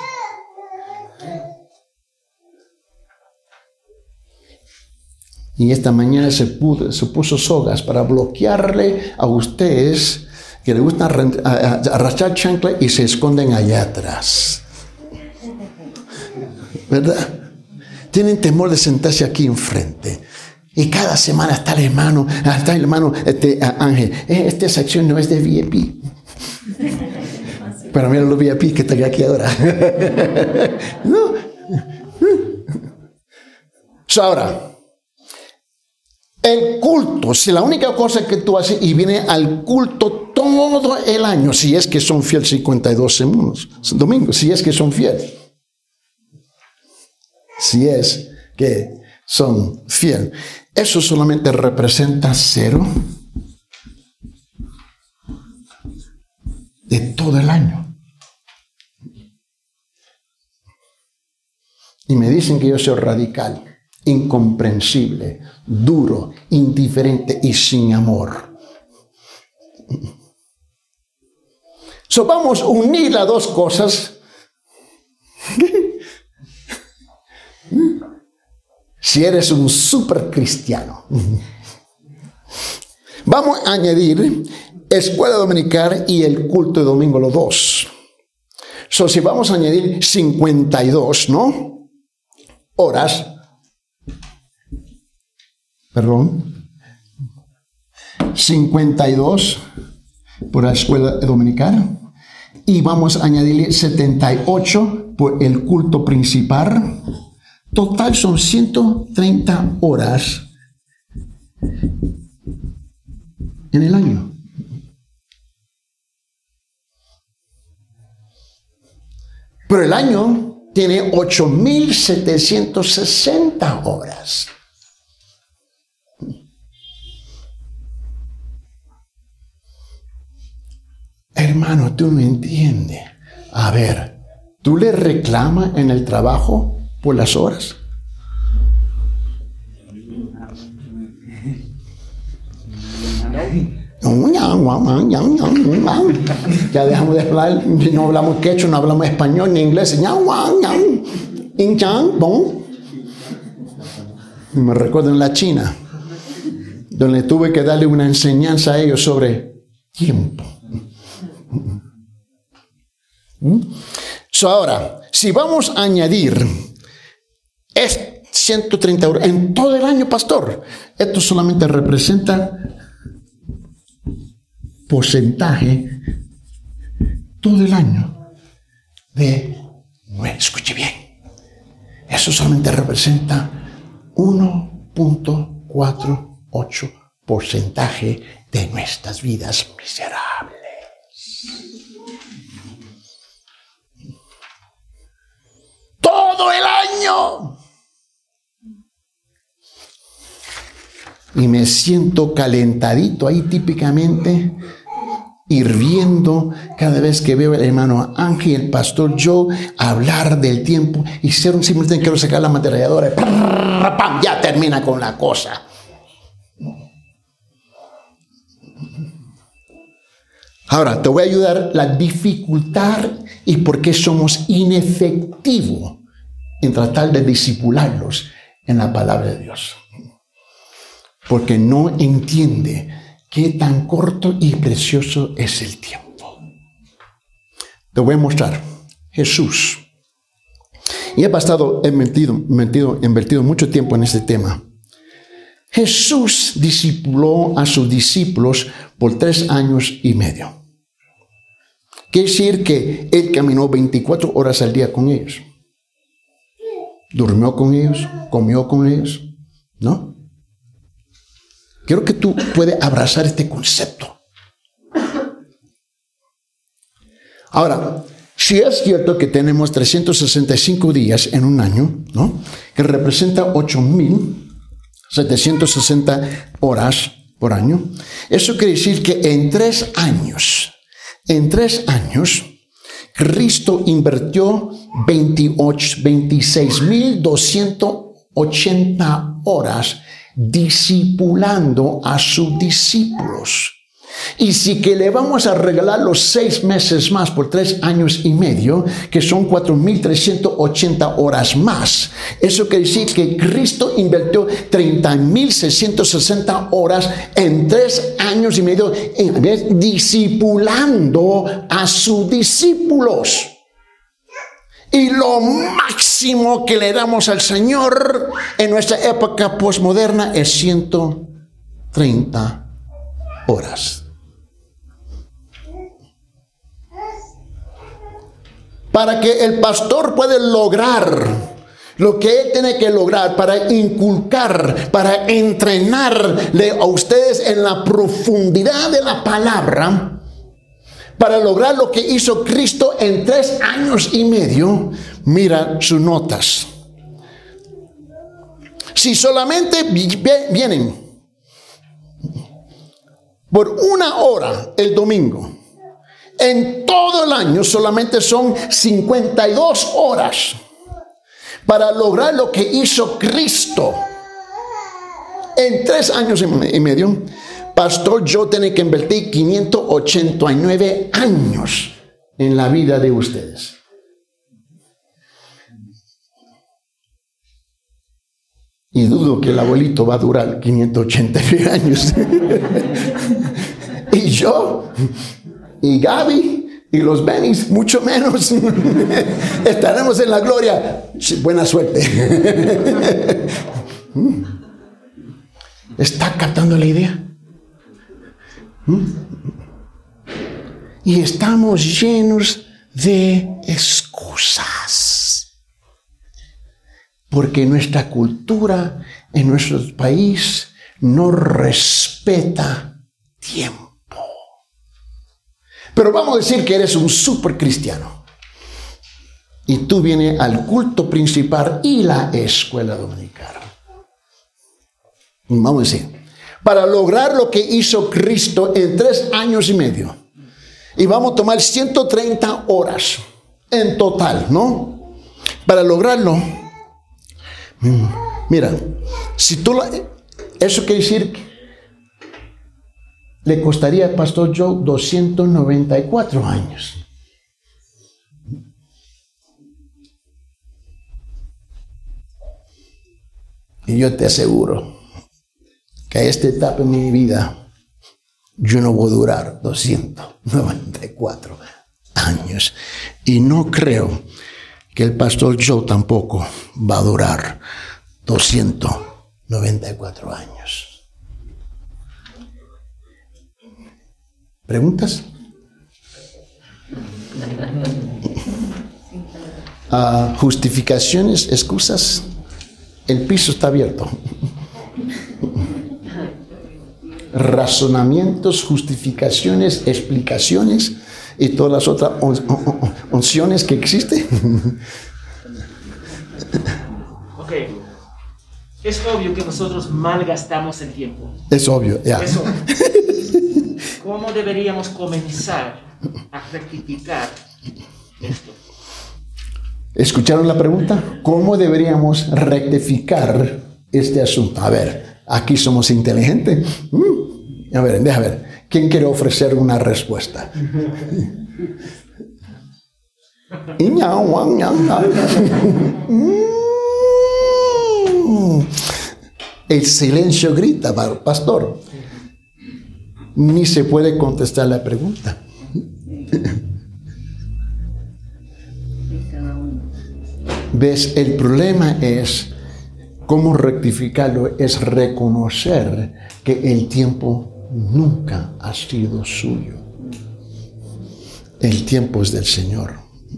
[SPEAKER 1] Y esta mañana se, pudo, se puso sogas para bloquearle a ustedes que les gusta arrastrar chancla y se esconden allá atrás. ¿Verdad? Tienen temor de sentarse aquí enfrente. Y cada semana está el hermano, está el hermano este, Ángel. Esta sección no es de V I P. Pero mira los V I P que están aquí ahora. No. So, ahora, el culto, si la única cosa que tú haces y viene al culto todo el año, si es que son fieles cincuenta y dos semanas, domingos, si es que son fieles. Si es que son fieles. Eso solamente representa cero de todo el año. Y me dicen que yo soy radical, incomprensible, duro, indiferente y sin amor. So, vamos a unir las dos cosas. Si eres un super cristiano. Vamos a añadir escuela dominical y el culto de domingo, los dos. So, si vamos a añadir cincuenta y dos, ¿no? Horas. Perdón. cincuenta y dos por la escuela dominical. Y vamos a añadirle setenta y ocho por el culto principal. Total son ciento treinta horas en el año. Pero el año tiene ocho mil setecientas sesenta horas. Hermano, tú no entiendes. A ver, ¿tú le reclamas en el trabajo por las horas? Ya dejamos de hablar, no hablamos quechua, no hablamos español ni inglés. Me recuerdo en la China, donde tuve que darle una enseñanza a ellos sobre tiempo. So, ahora, si vamos a añadir es ciento treinta euros en todo el año, pastor, esto solamente representa porcentaje todo el año de, bueno, escuche bien, eso solamente representa uno punto cuarenta y ocho porcentaje de nuestras vidas miserables. Todo el año. Y me siento calentadito ahí típicamente, hirviendo cada vez que veo al hermano Ángel y el pastor Joe hablar del tiempo. Y simplemente quiero sacar la ametralladora y ya termina con la cosa. Ahora, te voy a ayudar la dificultad y por qué somos inefectivos en tratar de discipularlos en la palabra de Dios. Porque no entiende qué tan corto y precioso es el tiempo. Te voy a mostrar. Jesús. Y he pasado, he metido, metido, invertido mucho tiempo en este tema. Jesús discipuló a sus discípulos por tres años y medio. Quiere decir que Él caminó veinticuatro horas al día con ellos. Durmió con ellos, comió con ellos, ¿no? Quiero que tú puedas abrazar este concepto. Ahora, si es cierto que tenemos trescientos sesenta y cinco días en un año, ¿no? Que representa ocho mil setecientas sesenta horas por año, eso quiere decir que en tres años, en tres años, Cristo invirtió veintiséis mil doscientas ochenta horas discipulando a sus discípulos. Y si que le vamos a regalar los seis meses más por tres años y medio, que son cuatro mil trescientas ochenta horas más, eso quiere decir que Cristo invirtió treinta mil seiscientas sesenta horas en tres años y medio en, discipulando a sus discípulos. Y lo máximo que le damos al Señor en nuestra época posmoderna es ciento treinta horas. Para que el pastor pueda lograr lo que él tiene que lograr, para inculcar, para entrenarle a ustedes en la profundidad de la palabra, para lograr lo que hizo Cristo en tres años y medio, mira sus notas. Si solamente vienen por una hora el domingo, en todo el año solamente son cincuenta y dos horas para lograr lo que hizo Cristo en tres años y medio. Pastor, yo tengo que invertir quinientos ochenta y nueve años en la vida de ustedes. Y dudo que el abuelito va a durar quinientos ochenta y nueve años. Y yo, y Gaby, y los Bennys, mucho menos. Estaremos en la gloria. Buena suerte. ¿Está captando la idea? Y estamos llenos de excusas. Porque nuestra cultura en nuestro país no respeta tiempo. Pero vamos a decir que eres un super cristiano. Y tú vienes al culto principal y la escuela dominical. Vamos a decir, para lograr lo que hizo Cristo en tres años y medio. Y vamos a tomar ciento treinta horas. en total, ¿no? Para lograrlo, mira, si tú lo, eso quiere decir que le costaría al pastor Joe doscientos noventa y cuatro años. Y yo te aseguro que a esta etapa en mi vida yo no voy a durar doscientos noventa y cuatro años. Y no creo que el pastor Joe tampoco va a durar doscientos noventa y cuatro años. ¿Preguntas? Uh, justificaciones, excusas. El piso está abierto. Razonamientos, justificaciones, explicaciones y todas las otras opciones que existen.
[SPEAKER 2] Ok. Es obvio que nosotros malgastamos el tiempo.
[SPEAKER 1] Es obvio, ya. Yeah.
[SPEAKER 2] Es obvio. ¿Cómo deberíamos comenzar a rectificar esto?
[SPEAKER 1] ¿Escucharon la pregunta? ¿Cómo deberíamos rectificar este asunto? A ver, aquí somos inteligentes. Mm. A ver, deja ver. ¿Quién quiere ofrecer una respuesta? El silencio grita, pastor. Ni se puede contestar la pregunta. ¿Ves? El problema es cómo rectificarlo, es reconocer que el tiempo nunca ha sido suyo. El tiempo es del Señor.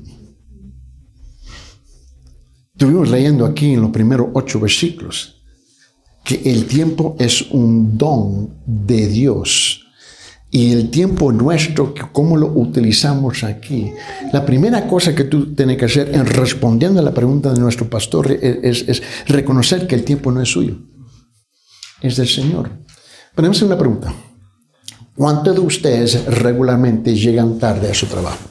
[SPEAKER 1] Estuvimos leyendo aquí en los primeros ocho versículos que el tiempo es un don de Dios. Y el tiempo nuestro, ¿cómo lo utilizamos aquí? La primera cosa que tú tienes que hacer en respondiendo a la pregunta de nuestro pastor es, es, es reconocer que el tiempo no es suyo, es del Señor. Ponemos una pregunta. ¿Cuántos de ustedes regularmente llegan tarde a su trabajo?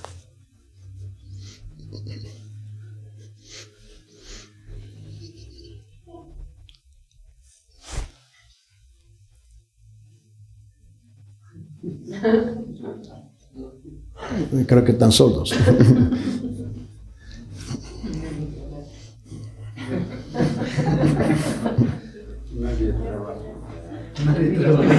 [SPEAKER 1] Creo que están solos.
[SPEAKER 3] Nadie trabaja.
[SPEAKER 1] Nadie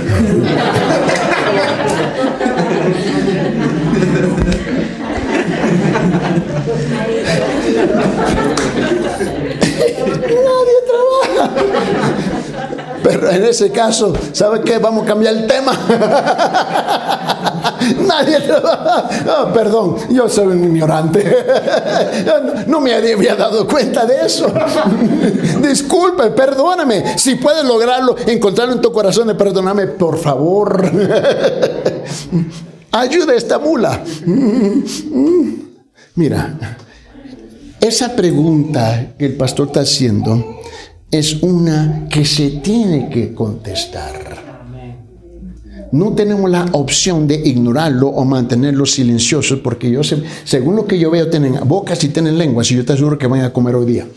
[SPEAKER 1] trabaja. Pero en ese caso, ¿sabe qué? Vamos a cambiar el tema. Nadie trabaja. Oh, perdón, yo soy un ignorante. No me había dado cuenta de eso. Disculpe, perdóname. Si puedes lograrlo, encontrarlo en tu corazón, perdóname, por favor. Ayuda a esta mula. Mira, esa pregunta que el pastor está haciendo es una que se tiene que contestar. No tenemos la opción de ignorarlo o mantenerlo silencioso, porque yo sé, según lo que yo veo, tienen bocas y tienen lenguas, y yo te aseguro que van a comer hoy día.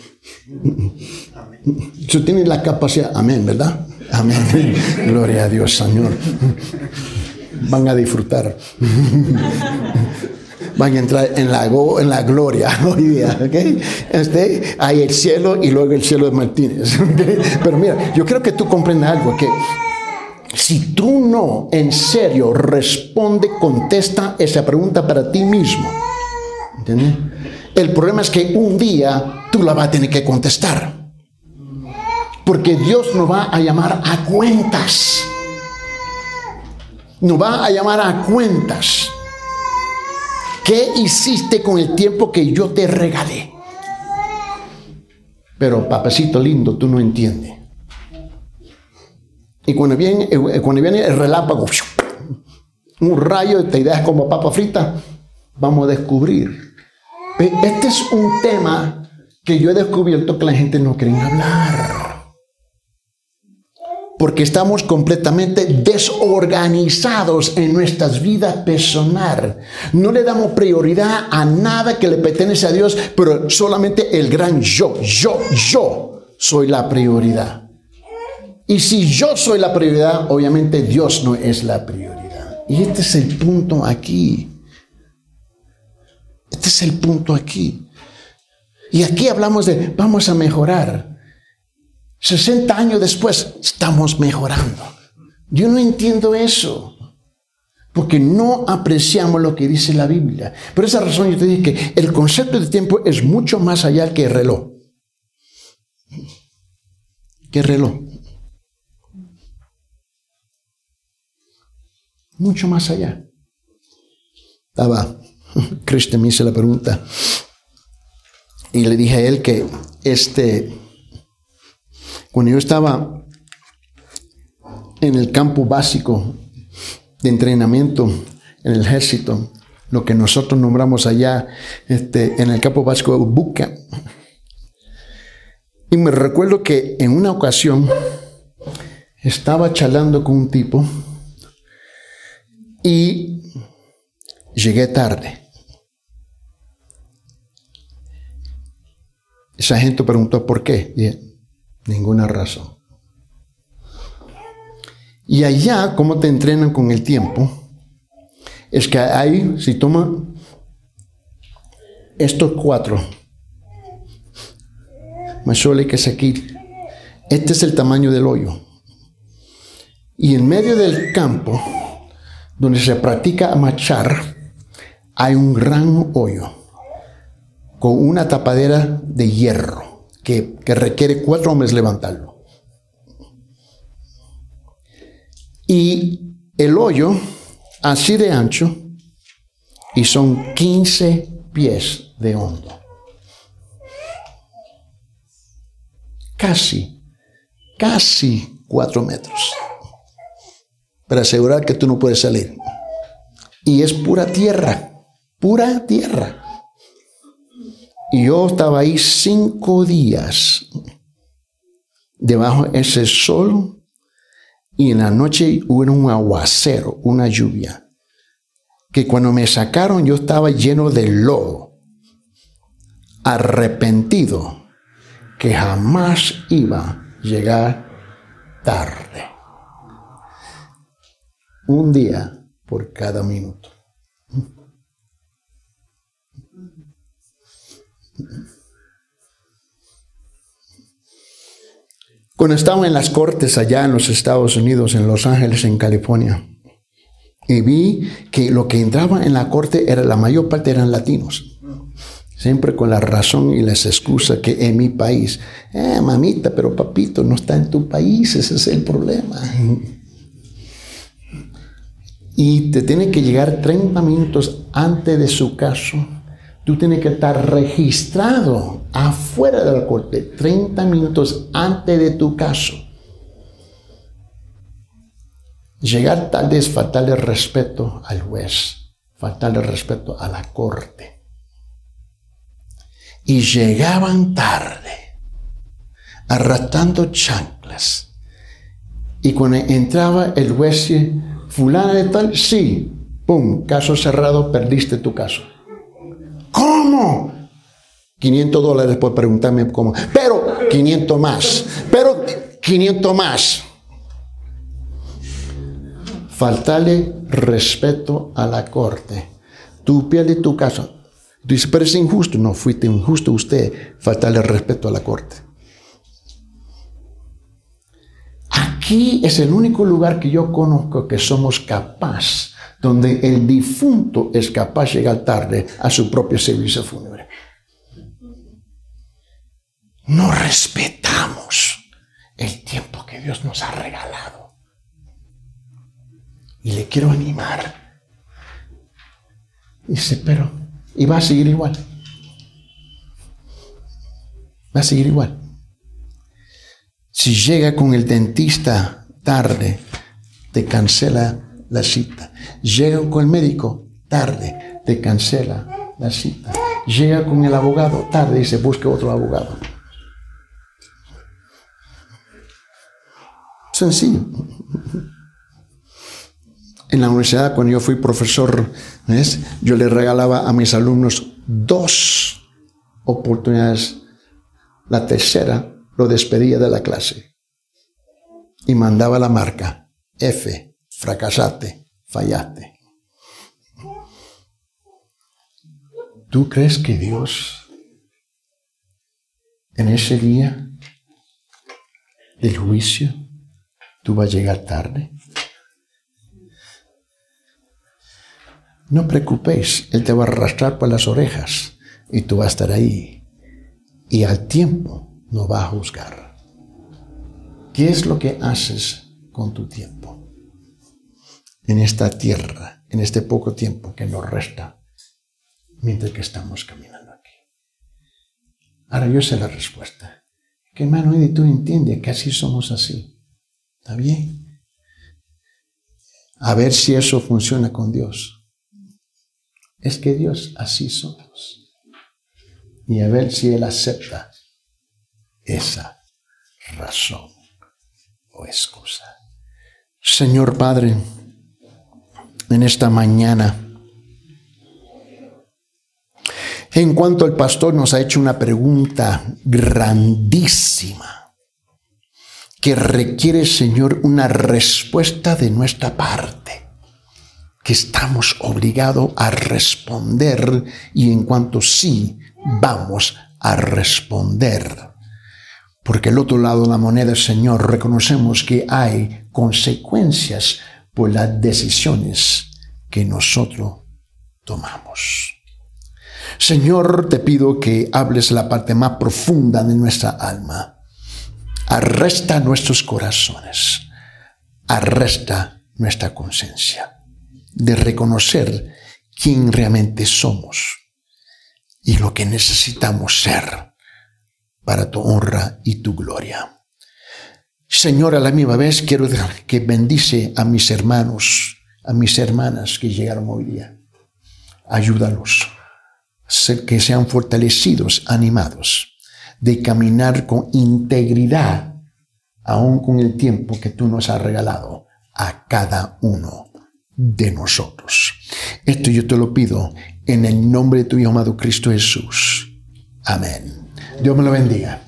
[SPEAKER 1] Eso tienen la capacidad. Amén, ¿verdad? Amén. Gloria a Dios, Señor. Van a disfrutar. Van a entrar en la, go, en la gloria hoy día, ¿ok? Este, hay el cielo y luego el cielo de Martínez, ¿okay? Pero mira, yo creo que tú comprendes algo, que si tú no en serio responde, contesta esa pregunta para ti mismo, ¿entiendes? El problema es que un día tú la vas a tener que contestar, porque Dios nos va a llamar a cuentas, nos va a llamar a cuentas. ¿Qué hiciste con el tiempo que yo te regalé? Pero papacito lindo, tú no entiendes. Y cuando viene, cuando viene el relámpago, un rayo y te ideas como papa frita, vamos a descubrir. Este es un tema que yo he descubierto que la gente no quiere hablar. porque estamos completamente desorganizados en nuestras vidas personales. No le damos prioridad a nada que le pertenece a Dios, pero solamente el gran yo, yo, yo soy la prioridad. Y si yo soy la prioridad, obviamente Dios no es la prioridad. Y este es el punto aquí. Este es el punto aquí. Y aquí hablamos de vamos a mejorar. sesenta años después estamos mejorando. Yo no entiendo eso. Porque no apreciamos lo que dice la Biblia. Por esa razón yo te dije que el concepto de tiempo es mucho más allá que el reloj. ¿Qué reloj? Mucho más allá. Estaba, Cristian me hizo la pregunta. Y le dije a él que este, cuando yo estaba en el campo básico de entrenamiento en el ejército, lo que nosotros nombramos allá este, en el campo básico de Buca. Y me recuerdo que en una ocasión estaba charlando con un tipo y llegué tarde. El sargento preguntó por qué. Dije, ninguna razón. Y allá, ¿cómo te entrenan con el tiempo? Es que ahí, si toma estos cuatro, más solo que es aquí, este es el tamaño del hoyo. Y en medio del campo, donde se practica marchar, hay un gran hoyo con una tapadera de hierro que, que requiere cuatro hombres levantarlo. Y el hoyo así de ancho y son quince pies de hondo. Casi, casi cuatro metros. Para asegurar que tú no puedes salir. Y es pura tierra, pura tierra. Y yo estaba ahí cinco días debajo de ese sol y en la noche hubo un aguacero, una lluvia, que cuando me sacaron yo estaba lleno de lodo, arrepentido que jamás iba a llegar tarde. Un día por cada minuto. Cuando estaba en las cortes allá en los Estados Unidos, en Los Ángeles, en California, y vi que lo que entraba en la corte era la mayor parte eran latinos. Siempre con la razón y las excusas que en mi país, eh, mamita, pero papito, no está en tu país, ese es el problema. Y te tiene que llegar treinta minutos antes de su caso. Tú tienes que estar registrado afuera de la corte treinta minutos antes de tu caso. Llegar tarde es faltarle respeto al juez, faltarle respeto a la corte. Y llegaban tarde, arrastrando chanclas. Y cuando entraba el juez, fulana de tal, sí, pum, caso cerrado, perdiste tu caso. ¿Cómo? quinientos dólares por preguntarme cómo. Pero quinientos más. Pero quinientos más. Faltarle respeto a la corte. Tú pierdes tu caso. Dice, pero es injusto. No, fuiste injusto usted. Faltarle respeto a la corte. Aquí es el único lugar que yo conozco que somos capaces, donde el difunto es capaz de llegar tarde a su propio servicio fúnebre. No respetamos el tiempo que Dios nos ha regalado. Y le quiero animar. Dice, pero, y va a seguir igual. Va a seguir igual. Si llega con el dentista tarde, te cancela la cita. Llega con el médico tarde, te cancela la cita. Llega con el abogado tarde y se busca otro abogado. Sencillo. En la universidad, cuando yo fui profesor, ¿ves? Yo le regalaba a mis alumnos dos oportunidades. La tercera lo despedía de la clase y mandaba la marca F, fracasaste, fallaste. ¿Tú crees que Dios en ese día del juicio tú vas a llegar tarde? No preocupéis, Él te va a arrastrar por las orejas y tú vas a estar ahí. Y al tiempo no va a juzgar. ¿Qué es lo que haces con tu tiempo? En esta tierra, en este poco tiempo que nos resta, mientras que estamos caminando aquí. Ahora yo sé la respuesta. Que hermano, y tú entiendes que así somos así. ¿Está bien? A ver si eso funciona con Dios. Es que Dios así somos. Y a ver si Él acepta esa razón o excusa. Señor Padre, en esta mañana, en cuanto el pastor nos ha hecho una pregunta grandísima, que requiere, Señor, una respuesta de nuestra parte, que estamos obligados a responder, y en cuanto sí, vamos a responder. Porque el otro lado de la moneda, Señor, reconocemos que hay consecuencias por las decisiones que nosotros tomamos. Señor, te pido que hables la parte más profunda de nuestra alma. Arresta nuestros corazones. Arresta nuestra conciencia de reconocer quién realmente somos y lo que necesitamos ser para tu honra y tu gloria. Señor, a la misma vez quiero que bendice a mis hermanos, a mis hermanas que llegaron hoy día. Ayúdalos, que sean fortalecidos, animados, de caminar con integridad, aún con el tiempo que tú nos has regalado a cada uno de nosotros. Esto yo te lo pido en el nombre de tu Hijo amado Cristo Jesús. Amén. Dios me lo bendiga.